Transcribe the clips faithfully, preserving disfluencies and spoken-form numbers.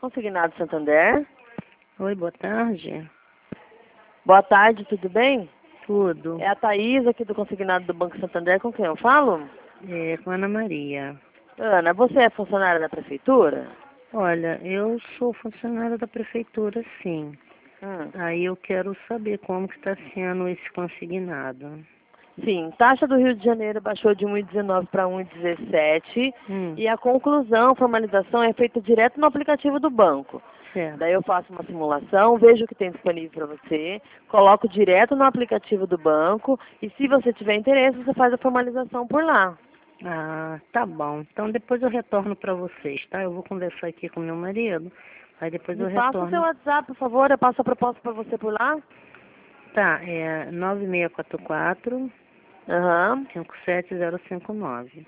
Consignado Santander. Oi, boa tarde. Boa tarde, tudo bem? Tudo. É a Thaís aqui do Consignado do Banco Santander, com quem eu falo? É, com a Ana Maria. Ana, você é funcionária da prefeitura? Olha, eu sou funcionária da prefeitura, sim. Hum. Aí eu quero saber como que está sendo esse consignado. Sim, taxa do Rio de Janeiro baixou de um vírgula dezenove para um vírgula dezessete Hum, e a conclusão, formalização é feita direto no aplicativo do banco. certo. Daí eu faço uma simulação, vejo o que tem disponível para você, coloco direto no aplicativo do banco e se você tiver interesse, você faz a formalização por lá. Ah, tá bom. Então depois eu retorno para vocês, tá? Eu vou conversar aqui com meu marido, aí depois Me eu passa o seu retorno. WhatsApp, por favor, eu passo a proposta para você por lá. Tá, é nove seis quatro quatro, Aham. cinco sete zero cinco nove.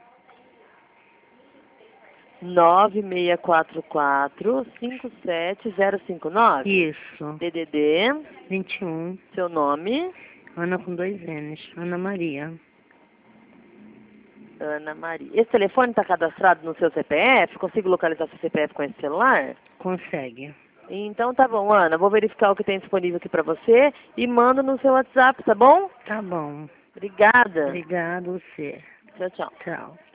nove seis quatro quatro, cinco sete zero cinco nove. Isso, D D D, vinte e um, seu nome, Ana com dois N's, Ana Maria. Ana Maria. Esse telefone está cadastrado no seu C P F? Consigo localizar seu C P F com esse celular? Consegue. Então tá bom, Ana. Vou verificar o que tem disponível aqui para você e mando no seu WhatsApp, tá bom? Tá bom. Obrigada. Obrigado, você. Tchau, tchau. Tchau.